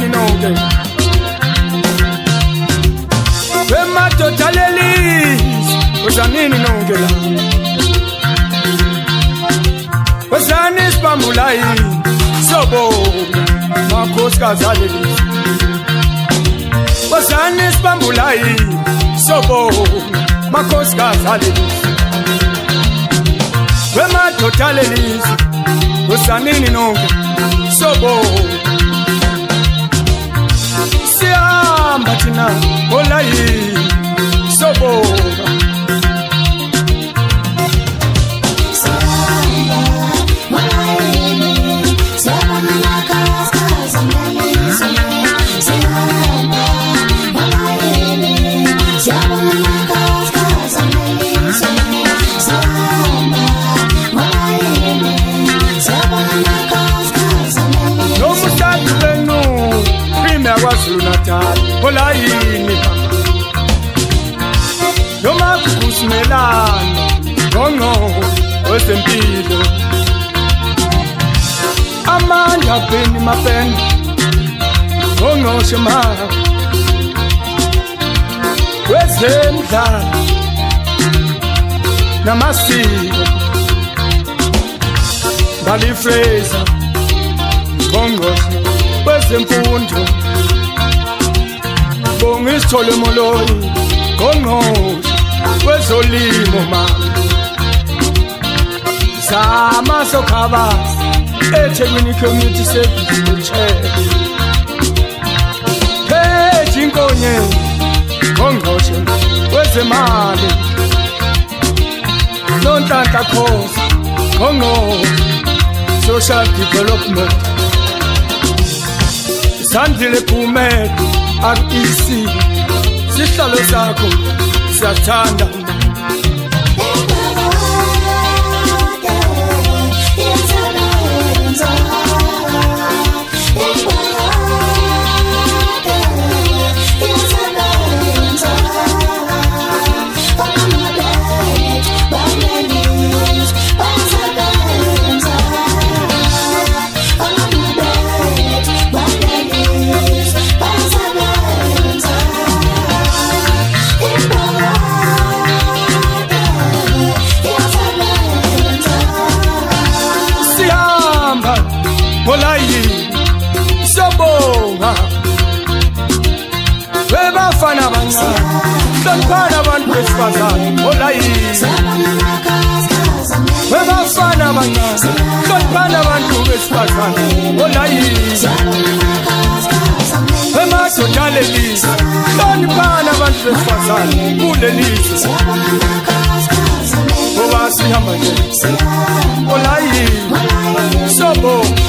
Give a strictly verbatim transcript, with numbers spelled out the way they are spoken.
Wosanini nonke Wemadoda lelizwe Wosanini nonke la Wosani sibambula yini Sobonga makhosikazi alelizwe Wosani sibambula yini Sobonga makhosikazi alelizwe Wemadoda lelizwe Wosanini nonke Sobonga Siyamba thina ola yini Sobonga Ola yini Noma kusimelana Ngongo Wesempilo Amanda peni mapeni Ngongo shema Wezemdlalo Namasiko Bali Fraser Ngongo Wezemfundo Bongisithole moloyi ngongqoshe kwezolimo mama Zama sokhabasi eThekwini community service chair Pheji inkonye ngongqoshe kwezemali Nonhlanhla Khosi ngongqoshe social development Sandile Phumelo R E C Sihlalo sakho siyathanda Ola yini Sobonga Webafana bancane Hloniphani abantu besifazane Ola yini Webafana bancane Hloniphani abantu besifazane Ola yini Wemadoda lelizwe Hloniphani abantu besifazane kulelizwe Ngoba sihamba nje Ola yini Sobonga